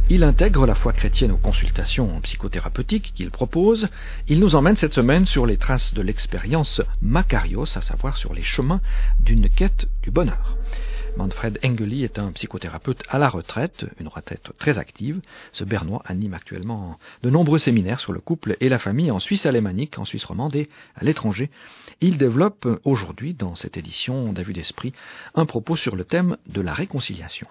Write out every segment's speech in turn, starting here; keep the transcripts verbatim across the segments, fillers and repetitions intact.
Il intègre la foi chrétienne aux consultations psychothérapeutiques qu'il propose. Il nous emmène cette semaine sur les traces de l'expérience Makarios, à savoir sur les chemins d'une quête du bonheur. Manfred Engeli est un psychothérapeute à la retraite, une retraite très active. Ce Bernois anime actuellement de nombreux séminaires sur le couple et la famille en Suisse alémanique, en Suisse romande et à l'étranger. Il développe aujourd'hui, dans cette édition d'À vue d'esprit, un propos sur le thème de la réconciliation.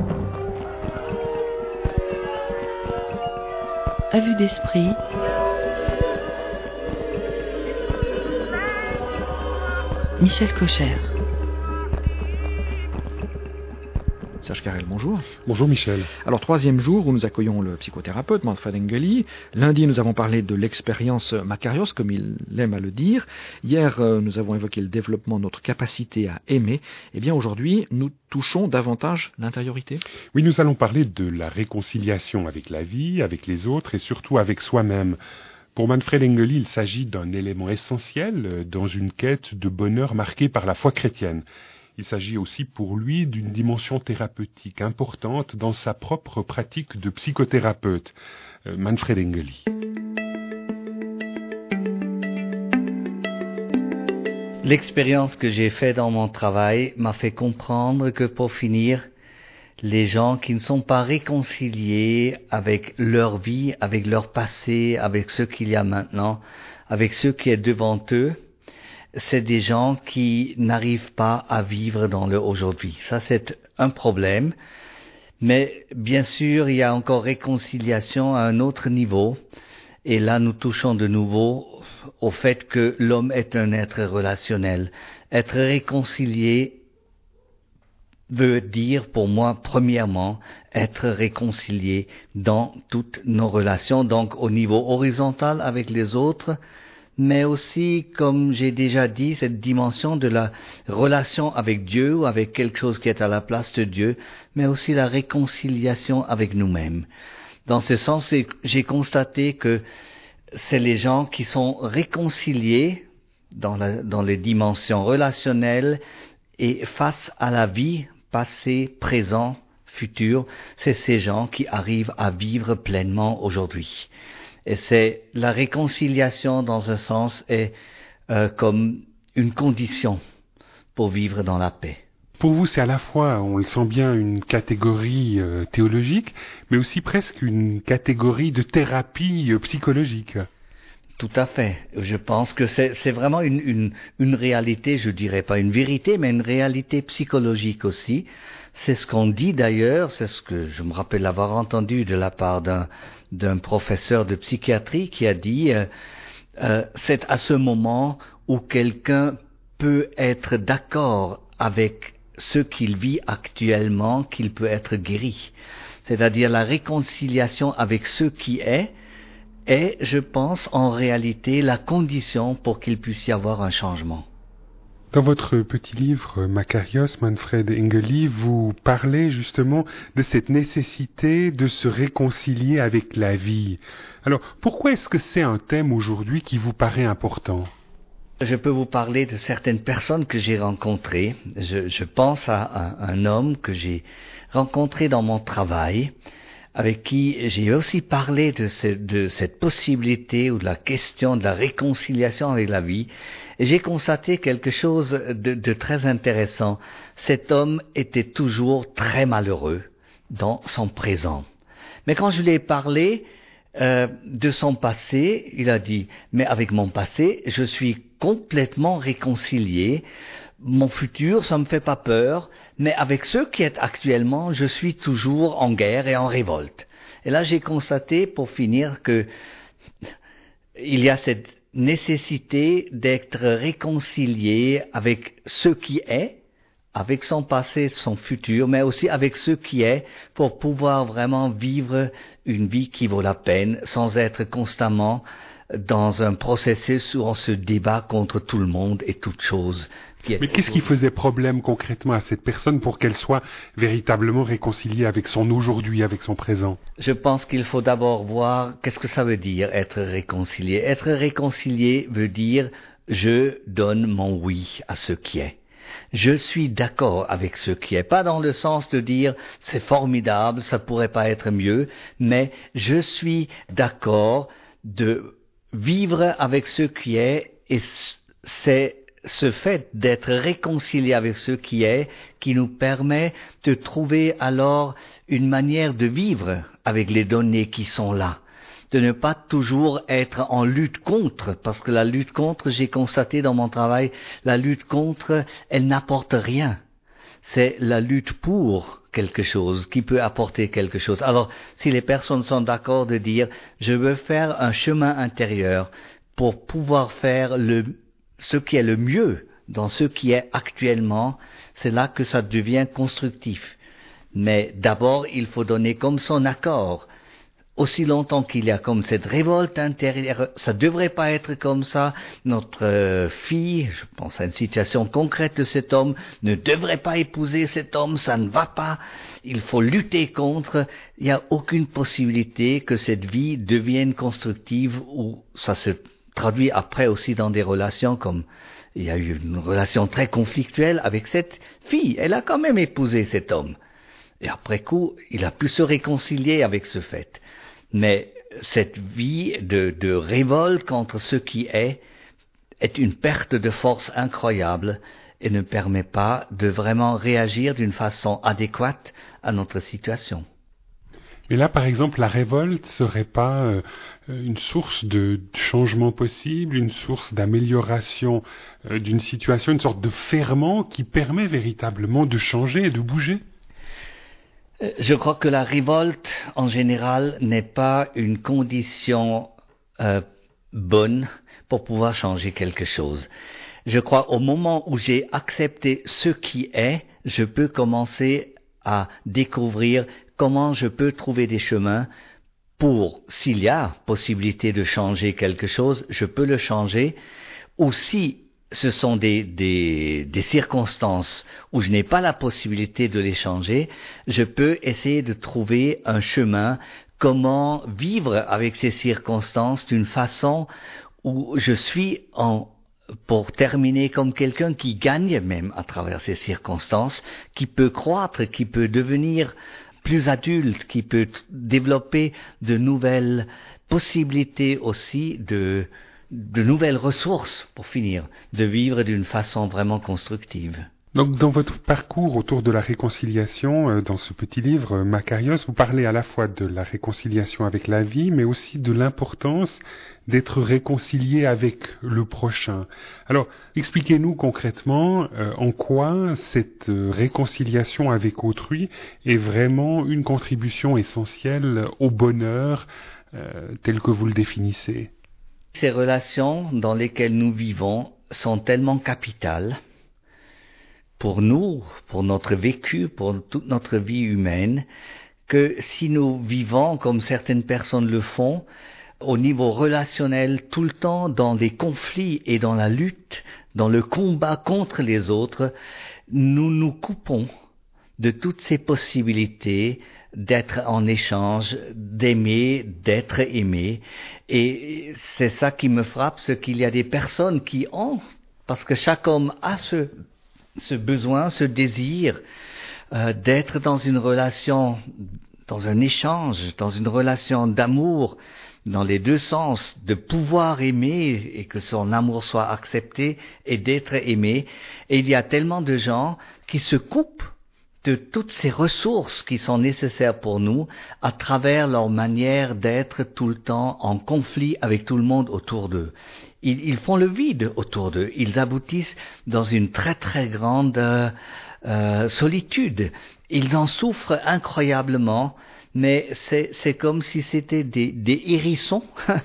À vue d'esprit, Michel Cocher. Serge Carrel, bonjour. Bonjour Michel. Alors, troisième jour où nous accueillons le psychothérapeute Manfred Engeli. Lundi, nous avons parlé de l'expérience Makarios, comme il aime à le dire. Hier, nous avons évoqué le développement de notre capacité à aimer. Eh bien, aujourd'hui, nous touchons davantage l'intériorité. Oui, nous allons parler de la réconciliation avec la vie, avec les autres et surtout avec soi-même. Pour Manfred Engeli, il s'agit d'un élément essentiel dans une quête de bonheur marquée par la foi chrétienne. Il s'agit aussi pour lui d'une dimension thérapeutique importante dans sa propre pratique de psychothérapeute. Euh, Manfred Engeli. L'expérience que j'ai faite dans mon travail m'a fait comprendre que pour finir, les gens qui ne sont pas réconciliés avec leur vie, avec leur passé, avec ce qu'il y a maintenant, avec ce qui est devant eux, c'est des gens qui n'arrivent pas à vivre dans le aujourd'hui. Ça, c'est un problème. Mais bien sûr, il y a encore réconciliation à un autre niveau. Et là, nous touchons de nouveau au fait que l'homme est un être relationnel. Être réconcilié veut dire, pour moi, premièrement, être réconcilié dans toutes nos relations. Donc, au niveau horizontal avec les autres, mais aussi, comme j'ai déjà dit, cette dimension de la relation avec Dieu ou avec quelque chose qui est à la place de Dieu, mais aussi la réconciliation avec nous-mêmes. Dans ce sens, j'ai constaté que c'est les gens qui sont réconciliés dans, la, dans les dimensions relationnelles et face à la vie, passé, présent, futur, c'est ces gens qui arrivent à vivre pleinement aujourd'hui. Et c'est la réconciliation, dans un sens, est euh, comme une condition pour vivre dans la paix. Pour vous, c'est à la fois, on le sent bien, une catégorie euh, théologique, mais aussi presque une catégorie de thérapie euh, psychologique. Tout à fait. Je pense que c'est, c'est vraiment une, une, une réalité, je dirais pas une vérité, mais une réalité psychologique aussi. C'est ce qu'on dit d'ailleurs, c'est ce que je me rappelle avoir entendu de la part d'un, d'un professeur de psychiatrie qui a dit euh, euh, c'est à ce moment où quelqu'un peut être d'accord avec ce qu'il vit actuellement qu'il peut être guéri. C'est-à-dire la réconciliation avec ce qui est, est, je pense, en réalité la condition pour qu'il puisse y avoir un changement. Dans votre petit livre Makarios, Manfred Engeli, vous parlez justement de cette nécessité de se réconcilier avec la vie. Alors, pourquoi est-ce que c'est un thème aujourd'hui qui vous paraît important ? Je peux vous parler de certaines personnes que j'ai rencontrées. Je, je pense à, à un homme que j'ai rencontré dans mon travail, avec qui j'ai aussi parlé de, ce, de cette possibilité ou de la question de la réconciliation avec la vie. Et j'ai constaté quelque chose de, de très intéressant. Cet homme était toujours très malheureux dans son présent. Mais quand je lui ai parlé euh, de son passé, il a dit « Mais avec mon passé, je suis complètement réconcilié. Mon futur, ça me fait pas peur. Mais avec ce qui est actuellement, je suis toujours en guerre et en révolte. » Et là, j'ai constaté, pour finir, que il y a cette nécessité d'être réconcilié avec ce qui est, avec son passé, son futur, mais aussi avec ce qui est, pour pouvoir vraiment vivre une vie qui vaut la peine, sans être constamment dans un processus où on se débat contre tout le monde et toute chose. Mais qu'est-ce qui faisait problème concrètement à cette personne pour qu'elle soit véritablement réconciliée avec son aujourd'hui, avec son présent ? Je pense qu'il faut d'abord voir qu'est-ce que ça veut dire être réconcilié. Être réconcilié veut dire je donne mon oui à ce qui est. Je suis d'accord avec ce qui est, pas dans le sens de dire c'est formidable, ça pourrait pas être mieux, mais je suis d'accord de vivre avec ce qui est, et c'est ce fait d'être réconcilié avec ce qui est qui nous permet de trouver alors une manière de vivre avec les données qui sont là. De ne pas toujours être en lutte contre, parce que la lutte contre, j'ai constaté dans mon travail, la lutte contre, elle n'apporte rien. C'est la lutte pour quelque chose qui peut apporter quelque chose. Alors, si les personnes sont d'accord de dire, je veux faire un chemin intérieur pour pouvoir faire le, ce qui est le mieux dans ce qui est actuellement, c'est là que ça devient constructif. Mais d'abord, il faut donner comme son accord. Aussi longtemps qu'il y a comme cette révolte intérieure, ça devrait pas être comme ça. Notre euh, fille, je pense à une situation concrète de cet homme, ne devrait pas épouser cet homme, ça ne va pas. Il faut lutter contre. Il n'y a aucune possibilité que cette vie devienne constructive, ou ça se traduit après aussi dans des relations comme il y a eu une relation très conflictuelle avec cette fille. Elle a quand même épousé cet homme. Et après coup, il a pu se réconcilier avec ce fait. Mais cette vie de, de révolte contre ce qui est, est une perte de force incroyable et ne permet pas de vraiment réagir d'une façon adéquate à notre situation. Mais là, par exemple, la révolte serait pas euh, une source de changement possible, une source d'amélioration euh, d'une situation, une sorte de ferment qui permet véritablement de changer et de bouger? Je crois que la révolte, en général, n'est pas une condition euh, bonne pour pouvoir changer quelque chose. Je crois au moment où j'ai accepté ce qui est, je peux commencer à découvrir comment je peux trouver des chemins pour, s'il y a possibilité de changer quelque chose, je peux le changer, ou si ce sont des, des, des circonstances où je n'ai pas la possibilité de les changer, je peux essayer de trouver un chemin, comment vivre avec ces circonstances d'une façon où je suis en, pour terminer, comme quelqu'un qui gagne même à travers ces circonstances, qui peut croître, qui peut devenir plus adulte, qui peut développer de nouvelles possibilités aussi de de nouvelles ressources, pour finir, de vivre d'une façon vraiment constructive. Donc, dans votre parcours autour de la réconciliation, euh, dans ce petit livre, euh, Makarios, vous parlez à la fois de la réconciliation avec la vie, mais aussi de l'importance d'être réconcilié avec le prochain. Alors, expliquez-nous concrètement euh, en quoi cette euh, réconciliation avec autrui est vraiment une contribution essentielle au bonheur euh, tel que vous le définissez. Ces relations dans lesquelles nous vivons sont tellement capitales pour nous, pour notre vécu, pour toute notre vie humaine, que si nous vivons comme certaines personnes le font, au niveau relationnel, tout le temps dans des conflits et dans la lutte, dans le combat contre les autres, nous nous coupons de toutes ces possibilités d'être en échange, d'aimer, d'être aimé. Et c'est ça qui me frappe, c'est qu'il y a des personnes qui ont, parce que chaque homme a ce, ce besoin, ce désir euh, d'être dans une relation, dans un échange, dans une relation d'amour, dans les deux sens, de pouvoir aimer et que son amour soit accepté et d'être aimé. Et il y a tellement de gens qui se coupent de toutes ces ressources qui sont nécessaires pour nous à travers leur manière d'être tout le temps en conflit avec tout le monde autour d'eux. Ils, ils font le vide autour d'eux. Ils aboutissent dans une très très grande euh, euh, solitude. Ils en souffrent incroyablement, mais c'est, c'est comme si c'était des, des hérissons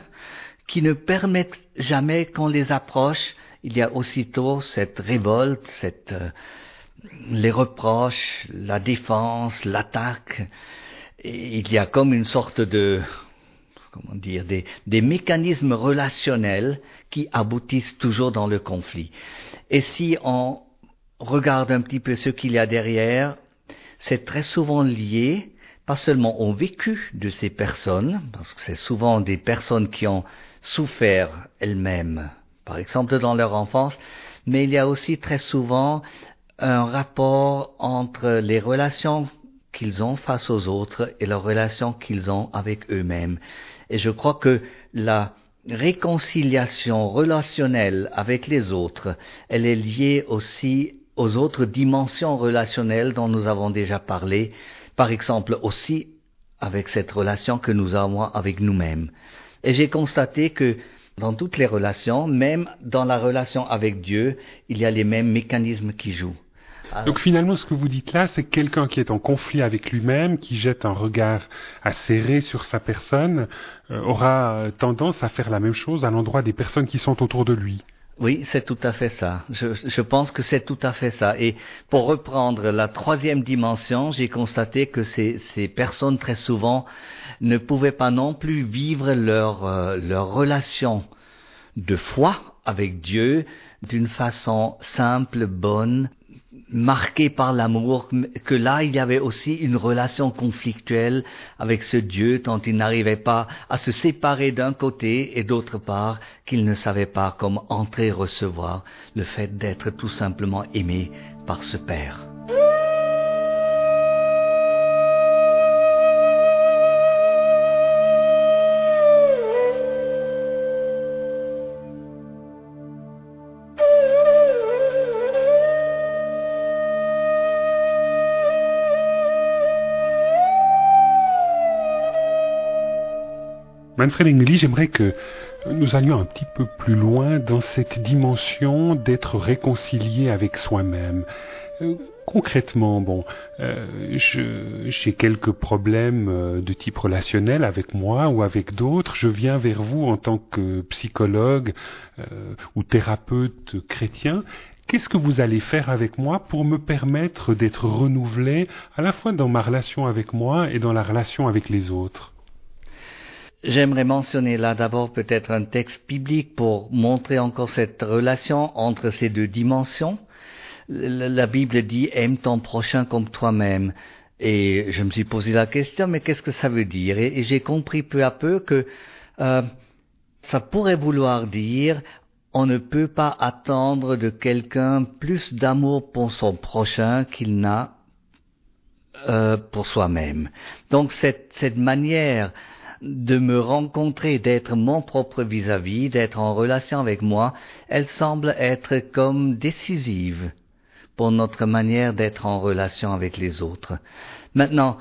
qui ne permettent jamais qu'on les approche. Il y a aussitôt cette révolte, cette... Euh, les reproches, la défense, l'attaque. Et il y a comme une sorte de, comment dire, des, des mécanismes relationnels qui aboutissent toujours dans le conflit. Et si on regarde un petit peu ce qu'il y a derrière, c'est très souvent lié, pas seulement au vécu de ces personnes, parce que c'est souvent des personnes qui ont souffert elles-mêmes, par exemple dans leur enfance, mais il y a aussi très souvent un rapport entre les relations qu'ils ont face aux autres et leurs relations qu'ils ont avec eux-mêmes. Et je crois que la réconciliation relationnelle avec les autres, elle est liée aussi aux autres dimensions relationnelles dont nous avons déjà parlé, par exemple aussi avec cette relation que nous avons avec nous-mêmes. Et j'ai constaté que dans toutes les relations, même dans la relation avec Dieu, il y a les mêmes mécanismes qui jouent. Alors, donc finalement, ce que vous dites là, c'est que quelqu'un qui est en conflit avec lui-même, qui jette un regard acéré sur sa personne, euh, aura tendance à faire la même chose à l'endroit des personnes qui sont autour de lui. Oui, c'est tout à fait ça. Je, je pense que c'est tout à fait ça. Et pour reprendre la troisième dimension, j'ai constaté que ces, ces personnes, très souvent, ne pouvaient pas non plus vivre leur, euh, leur relation de foi avec Dieu d'une façon simple, bonne, marquée par l'amour, que là, il y avait aussi une relation conflictuelle avec ce Dieu dont ils n'arrivaient pas à se séparer d'un côté et d'autre part, qu'ils ne savaient pas comment entrer et recevoir le fait d'être tout simplement aimé par ce Père. Manfred Engeli, j'aimerais que nous allions un petit peu plus loin dans cette dimension d'être réconcilié avec soi-même. Euh, concrètement, bon, euh, je, j'ai quelques problèmes euh, de type relationnel avec moi ou avec d'autres. Je viens vers vous en tant que psychologue euh, ou thérapeute chrétien. Qu'est-ce que vous allez faire avec moi pour me permettre d'être renouvelé à la fois dans ma relation avec moi et dans la relation avec les autres ? J'aimerais mentionner là d'abord peut-être un texte biblique pour montrer encore cette relation entre ces deux dimensions. La Bible dit « aime ton prochain comme toi-même ». Et je me suis posé la question, mais qu'est-ce que ça veut dire ? Et, et j'ai compris peu à peu que euh, ça pourrait vouloir dire on ne peut pas attendre de quelqu'un plus d'amour pour son prochain qu'il n'a euh, pour soi-même. Donc cette, cette manière de me rencontrer, d'être mon propre vis-à-vis, d'être en relation avec moi, elle semble être comme décisive pour notre manière d'être en relation avec les autres. Maintenant,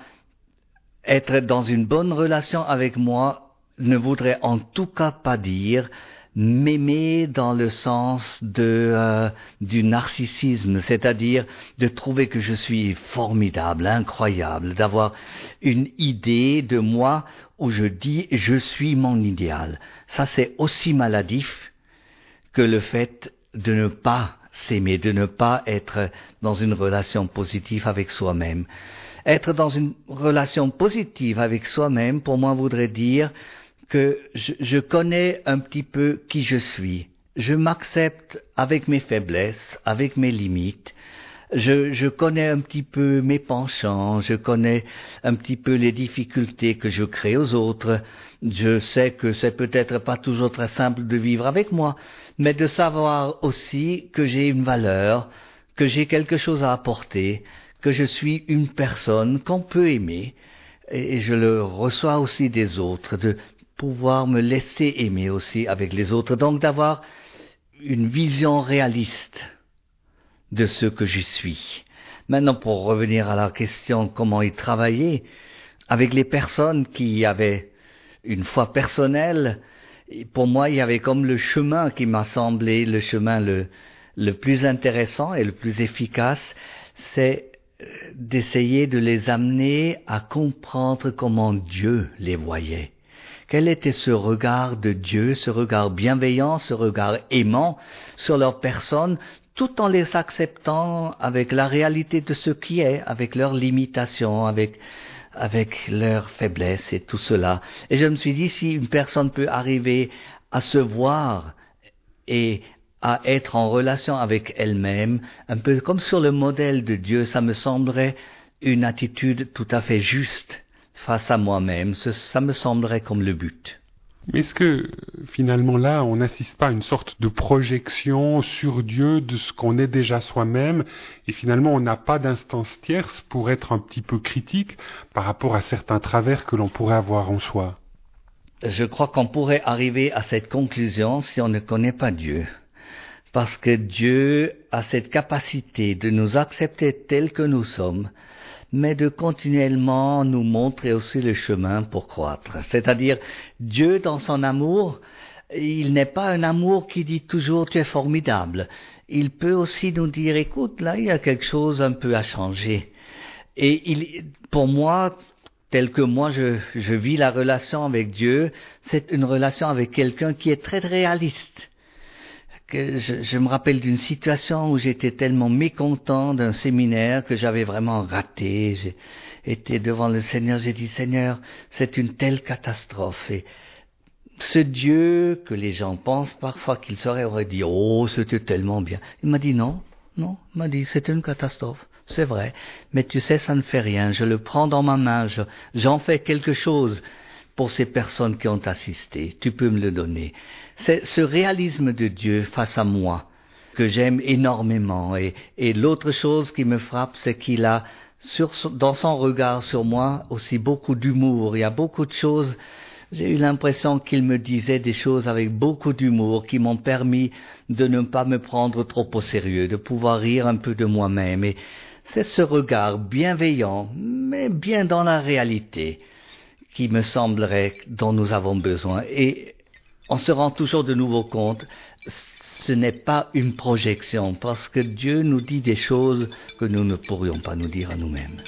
être dans une bonne relation avec moi ne voudrait en tout cas pas dire m'aimer dans le sens de euh, du narcissisme, c'est-à-dire de trouver que je suis formidable, incroyable, d'avoir une idée de moi où je dis je suis mon idéal. Ça, c'est aussi maladif que le fait de ne pas s'aimer, de ne pas être dans une relation positive avec soi-même. Être dans une relation positive avec soi-même, pour moi, voudrait dire que je, je connais un petit peu qui je suis. Je m'accepte avec mes faiblesses, avec mes limites. Je, je connais un petit peu mes penchants, je connais un petit peu les difficultés que je crée aux autres. Je sais que c'est peut-être pas toujours très simple de vivre avec moi, mais de savoir aussi que j'ai une valeur, que j'ai quelque chose à apporter, que je suis une personne qu'on peut aimer, et je le reçois aussi des autres, de pouvoir me laisser aimer aussi avec les autres, donc d'avoir une vision réaliste de ce que je suis. Maintenant, pour revenir à la question comment y travailler, avec les personnes qui avaient une foi personnelle, pour moi, il y avait comme le chemin qui m'a semblé le chemin le, le plus intéressant et le plus efficace, c'est d'essayer de les amener à comprendre comment Dieu les voyait. Quel était ce regard de Dieu, ce regard bienveillant, ce regard aimant sur leur personne, tout en les acceptant avec la réalité de ce qui est, avec leurs limitations, avec, avec leurs faiblesses et tout cela. Et je me suis dit, si une personne peut arriver à se voir et à être en relation avec elle-même, un peu comme sur le modèle de Dieu, ça me semblerait une attitude tout à fait juste face à moi-même. Ça me semblerait comme le but. Mais est-ce que finalement là, on n'assiste pas à une sorte de projection sur Dieu de ce qu'on est déjà soi-même, et finalement on n'a pas d'instance tierce pour être un petit peu critique par rapport à certains travers que l'on pourrait avoir en soi? Je crois qu'on pourrait arriver à cette conclusion si on ne connaît pas Dieu. Parce que Dieu a cette capacité de nous accepter tels que nous sommes, mais de continuellement nous montrer aussi le chemin pour croître. C'est-à-dire, Dieu, dans son amour, il n'est pas un amour qui dit toujours « tu es formidable ». Il peut aussi nous dire « écoute, là, il y a quelque chose un peu à changer ». Et il, pour moi, tel que moi je, je vis la relation avec Dieu, c'est une relation avec quelqu'un qui est très réaliste. Que je, je me rappelle d'une situation où j'étais tellement mécontent d'un séminaire que j'avais vraiment raté. J'ai été devant le Seigneur, j'ai dit « Seigneur, c'est une telle catastrophe ». Et ce Dieu que les gens pensent parfois qu'il serait aurait dit « oh, c'était tellement bien ». Il m'a dit « non, non ». Il m'a dit « c'est une catastrophe, c'est vrai, mais tu sais, ça ne fait rien. Je le prends dans ma main, je, j'en fais quelque chose pour ces personnes qui ont assisté. Tu peux me le donner ». C'est ce réalisme de Dieu face à moi que j'aime énormément. Et, et l'autre chose qui me frappe, c'est qu'il a sur, dans son regard sur moi aussi beaucoup d'humour. Il y a beaucoup de choses. J'ai eu l'impression qu'il me disait des choses avec beaucoup d'humour qui m'ont permis de ne pas me prendre trop au sérieux, de pouvoir rire un peu de moi-même. Et c'est ce regard bienveillant, mais bien dans la réalité, qui me semblerait dont nous avons besoin. Et on se rend toujours de nouveau compte, ce n'est pas une projection, parce que Dieu nous dit des choses que nous ne pourrions pas nous dire à nous-mêmes.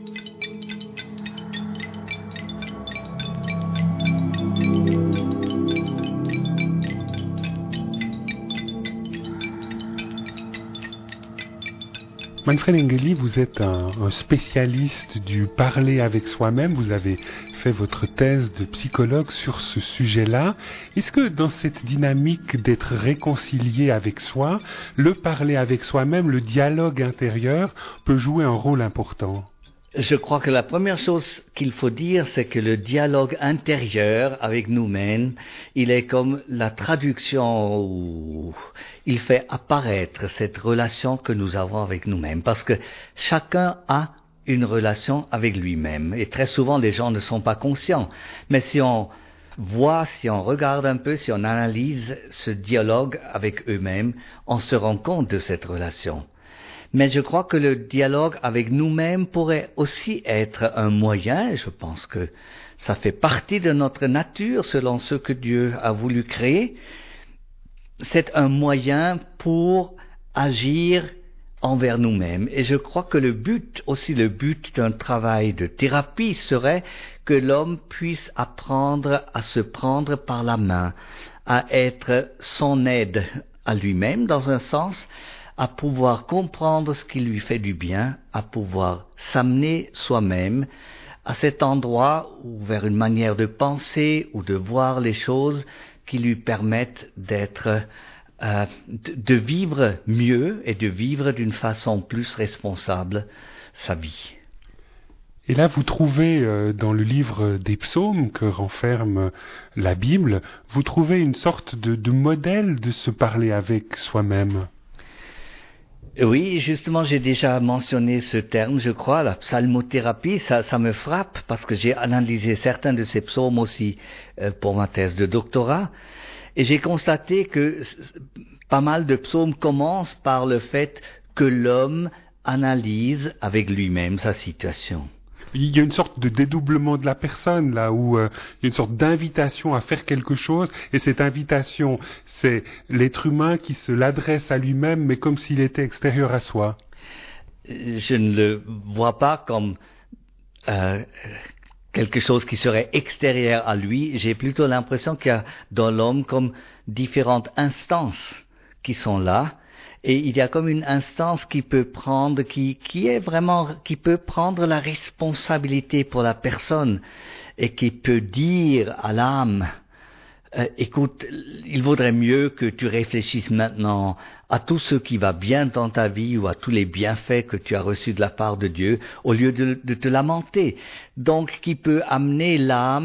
Manfred Engeli, vous êtes un, un spécialiste du parler avec soi-même. Vous avez fait votre thèse de psychologue sur ce sujet-là. Est-ce que dans cette dynamique d'être réconcilié avec soi, le parler avec soi-même, le dialogue intérieur peut jouer un rôle important? Je crois que la première chose qu'il faut dire, c'est que le dialogue intérieur avec nous-mêmes, il est comme la traduction où il fait apparaître cette relation que nous avons avec nous-mêmes. Parce que chacun a une relation avec lui-même. Et très souvent, les gens ne sont pas conscients. Mais si on voit, si on regarde un peu, si on analyse ce dialogue avec eux-mêmes, on se rend compte de cette relation. Mais je crois que le dialogue avec nous-mêmes pourrait aussi être un moyen, et je pense que ça fait partie de notre nature selon ce que Dieu a voulu créer. C'est un moyen pour agir envers nous-mêmes. Et je crois que le but, aussi le but d'un travail de thérapie serait que l'homme puisse apprendre à se prendre par la main, à être son aide à lui-même dans un sens, à pouvoir comprendre ce qui lui fait du bien, à pouvoir s'amener soi-même à cet endroit ou vers une manière de penser ou de voir les choses qui lui permettent d'être, euh, de vivre mieux et de vivre d'une façon plus responsable sa vie. Et là, vous trouvez euh, dans le livre des psaumes que renferme la Bible, vous trouvez une sorte de, de modèle de se parler avec soi-même. Oui, justement, j'ai déjà mentionné ce terme, je crois, la psalmothérapie, ça, ça me frappe parce que j'ai analysé certains de ces psaumes aussi euh, pour ma thèse de doctorat, et j'ai constaté que pas mal de psaumes commencent par le fait que l'homme analyse avec lui-même sa situation. Il y a une sorte de dédoublement de la personne, là, où euh, il y a une sorte d'invitation à faire quelque chose, et cette invitation, c'est l'être humain qui se l'adresse à lui-même, mais comme s'il était extérieur à soi. Je ne le vois pas comme euh, quelque chose qui serait extérieur à lui. J'ai plutôt l'impression qu'il y a dans l'homme comme différentes instances qui sont là. Et il y a comme une instance qui peut prendre, qui, qui est vraiment, qui peut prendre la responsabilité pour la personne et qui peut dire à l'âme, euh, écoute, il vaudrait mieux que tu réfléchisses maintenant à tout ce qui va bien dans ta vie ou à tous les bienfaits que tu as reçus de la part de Dieu au lieu de, de te lamenter. Donc, qui peut amener l'âme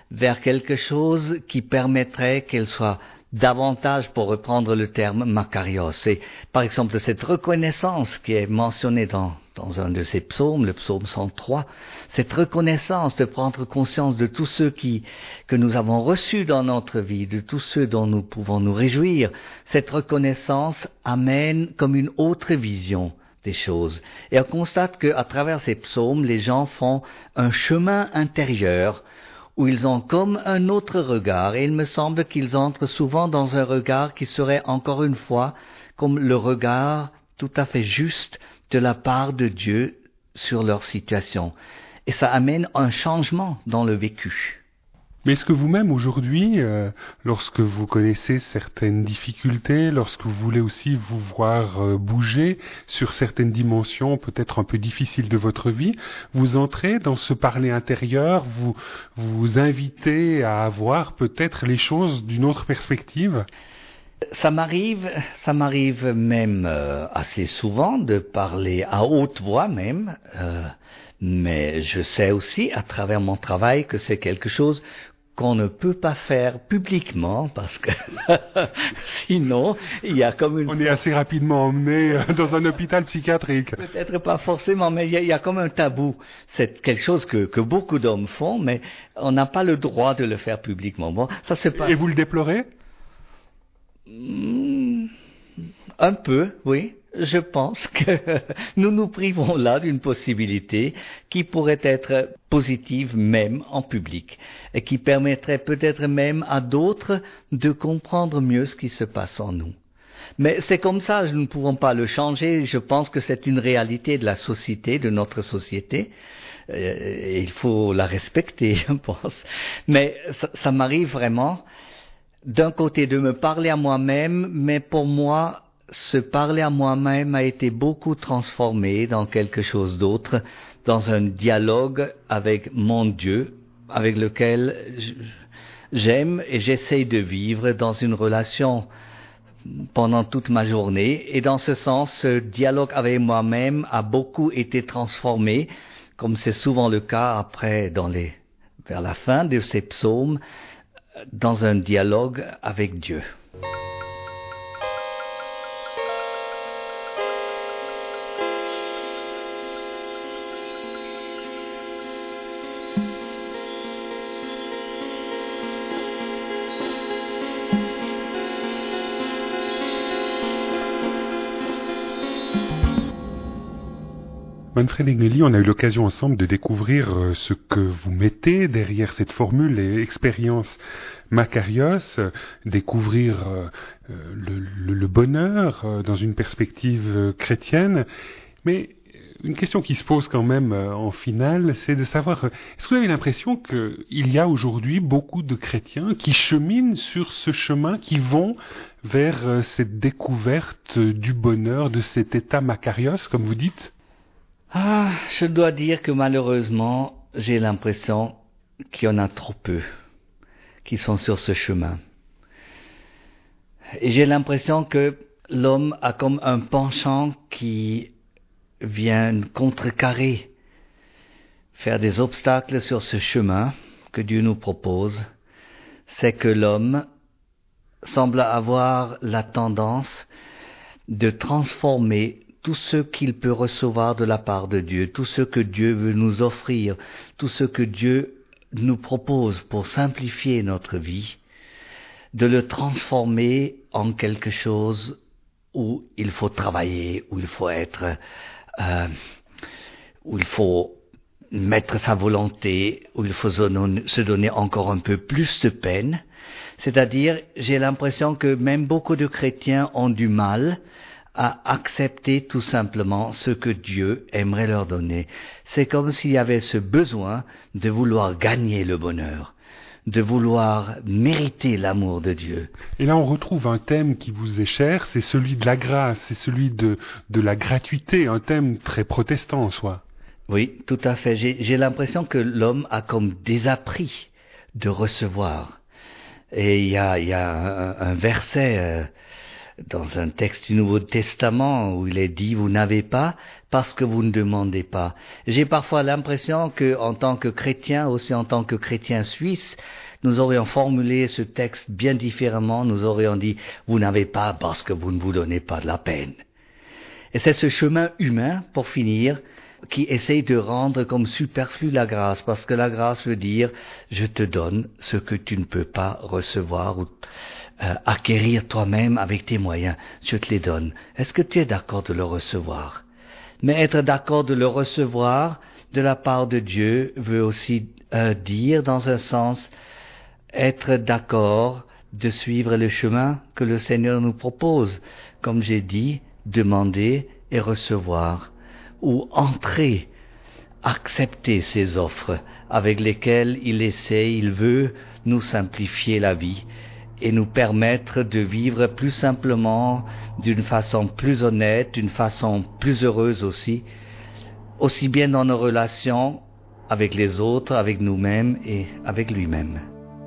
vers quelque chose qui permettrait qu'elle soit davantage, pour reprendre le terme, makarios. Et par exemple, cette reconnaissance qui est mentionnée dans, dans un de ces psaumes, le psaume cent trois, cette reconnaissance de prendre conscience de tous ceux qui, que nous avons reçus dans notre vie, de tous ceux dont nous pouvons nous réjouir, cette reconnaissance amène comme une autre vision des choses. Et on constate qu'à travers ces psaumes, les gens font un chemin intérieur où ils ont comme un autre regard, et il me semble qu'ils entrent souvent dans un regard qui serait encore une fois comme le regard tout à fait juste de la part de Dieu sur leur situation. Et ça amène un changement dans le vécu. Mais est-ce que vous-même aujourd'hui, euh, lorsque vous connaissez certaines difficultés, lorsque vous voulez aussi vous voir euh, bouger sur certaines dimensions peut-être un peu difficiles de votre vie, vous entrez dans ce parler intérieur, vous vous invitez à avoir peut-être les choses d'une autre perspective? Ça m'arrive, ça m'arrive même euh, assez souvent de parler à haute voix même, euh, mais je sais aussi à travers mon travail que c'est quelque chose qu'on ne peut pas faire publiquement parce que sinon il y a comme une... On est assez rapidement emmené dans un hôpital psychiatrique. Peut-être pas forcément, mais il y a, il y a comme un tabou. C'est quelque chose que, que beaucoup d'hommes font, mais on n'a pas le droit de le faire publiquement. Bon, ça se passe... Et vous le déplorez? Mmh, un peu, oui. Je pense que nous nous privons là d'une possibilité qui pourrait être positive même en public et qui permettrait peut-être même à d'autres de comprendre mieux ce qui se passe en nous. Mais c'est comme ça, nous ne pouvons pas le changer. Je pense que c'est une réalité de la société, de notre société. Et il faut la respecter, je pense. Mais ça, ça m'arrive vraiment, d'un côté, de me parler à moi-même, mais pour moi, se parler à moi-même a été beaucoup transformé dans quelque chose d'autre, dans un dialogue avec mon Dieu, avec lequel j'aime et j'essaye de vivre dans une relation pendant toute ma journée. Et dans ce sens, ce dialogue avec moi-même a beaucoup été transformé, comme c'est souvent le cas après, dans les, vers la fin de ces psaumes, dans un dialogue avec Dieu. Manfred Engeli, on a eu l'occasion ensemble de découvrir ce que vous mettez derrière cette formule et expérience Makarios, découvrir le, le, le bonheur dans une perspective chrétienne. Mais une question qui se pose quand même en finale, c'est de savoir, est-ce que vous avez l'impression qu'il y a aujourd'hui beaucoup de chrétiens qui cheminent sur ce chemin, qui vont vers cette découverte du bonheur, de cet état Makarios, comme vous dites? Ah, je dois dire que malheureusement, j'ai l'impression qu'il y en a trop peu qui sont sur ce chemin. Et j'ai l'impression que l'homme a comme un penchant qui vient contrecarrer, faire des obstacles sur ce chemin que Dieu nous propose. C'est que l'homme semble avoir la tendance de transformer tout ce qu'il peut recevoir de la part de Dieu, tout ce que Dieu veut nous offrir, tout ce que Dieu nous propose pour simplifier notre vie, de le transformer en quelque chose où il faut travailler, où il faut être, euh, où il faut mettre sa volonté, où il faut se donner encore un peu plus de peine. C'est-à-dire, j'ai l'impression que même beaucoup de chrétiens ont du mal à accepter tout simplement ce que Dieu aimerait leur donner. C'est comme s'il y avait ce besoin de vouloir gagner le bonheur, de vouloir mériter l'amour de Dieu. Et là, on retrouve un thème qui vous est cher, c'est celui de la grâce, c'est celui de, de la gratuité, un thème très protestant en soi. Oui, tout à fait. J'ai, j'ai l'impression que l'homme a comme désappris de recevoir. Et il y a, il y a un, un verset... Euh, dans un texte du Nouveau Testament où il est dit « Vous n'avez pas parce que vous ne demandez pas ». J'ai parfois l'impression que, en tant que chrétien, aussi en tant que chrétien suisse, nous aurions formulé ce texte bien différemment. Nous aurions dit « Vous n'avez pas parce que vous ne vous donnez pas de la peine ». Et c'est ce chemin humain, pour finir, qui essaye de rendre comme superflue la grâce, parce que la grâce veut dire « je te donne ce que tu ne peux pas recevoir ou euh, acquérir toi-même avec tes moyens, je te les donne ». Est-ce que tu es d'accord de le recevoir? Mais être d'accord de le recevoir de la part de Dieu veut aussi euh, dire, dans un sens, être d'accord de suivre le chemin que le Seigneur nous propose. Comme j'ai dit, demander et recevoir, ou entrer, accepter ces offres avec lesquelles il essaie, il veut nous simplifier la vie et nous permettre de vivre plus simplement, d'une façon plus honnête, d'une façon plus heureuse aussi, aussi bien dans nos relations avec les autres, avec nous-mêmes et avec lui-même.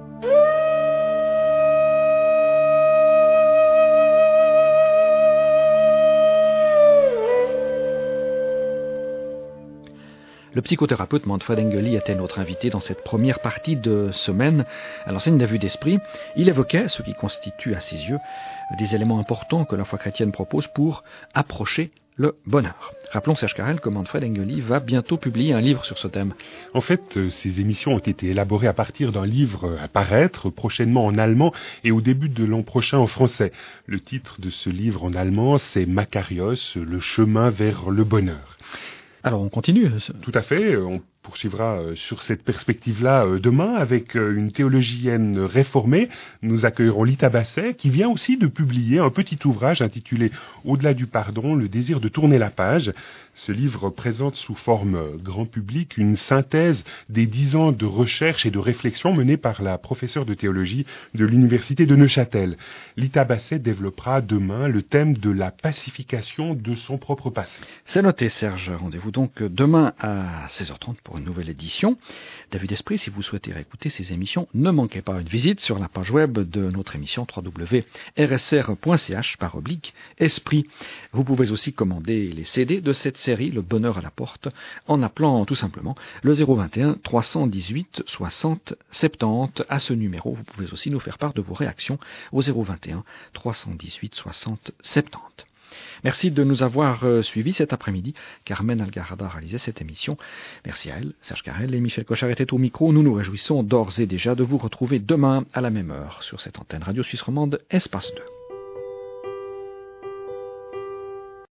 Le psychothérapeute Manfred Engeli était notre invité dans cette première partie de semaine à l'enseigne de la vue d'esprit. Il évoquait ce qui constitue à ses yeux des éléments importants que la foi chrétienne propose pour approcher le bonheur. Rappelons, Serge Carrel, que Manfred Engeli va bientôt publier un livre sur ce thème. En fait, ces émissions ont été élaborées à partir d'un livre à paraître prochainement en allemand et au début de l'an prochain en français. Le titre de ce livre en allemand, c'est Makarios, le chemin vers le bonheur. Alors on continue. Tout à fait, on poursuivra sur cette perspective-là demain avec une théologienne réformée. Nous accueillerons Lita Basset qui vient aussi de publier un petit ouvrage intitulé « Au-delà du pardon, le désir de tourner la page ». Ce livre présente sous forme grand public une synthèse des dix ans de recherche et de réflexion menée par la professeure de théologie de l'université de Neuchâtel. Lita Basset développera demain le thème de la pacification de son propre passé. C'est noté, Serge. Rendez-vous donc demain à seize heures trente pour une nouvelle édition. Vue d'esprit, si vous souhaitez réécouter ces émissions, ne manquez pas une visite sur la page web de notre émission w w w point r s r point c h par oblique esprit. Vous pouvez aussi commander les C D de cette série, Le Bonheur à la porte, en appelant tout simplement le zéro vingt et un trois cent dix-huit soixante soixante-dix. À ce numéro, vous pouvez aussi nous faire part de vos réactions au zéro vingt et un trois cent dix-huit soixante soixante-dix. Merci de nous avoir euh, suivis cet après-midi. Carmen Algarada a réalisé cette émission. Merci à elle, Serge Carrel et Michel Cochard étaient au micro. Nous nous réjouissons d'ores et déjà de vous retrouver demain à la même heure sur cette antenne Radio Suisse Romande Espace deux.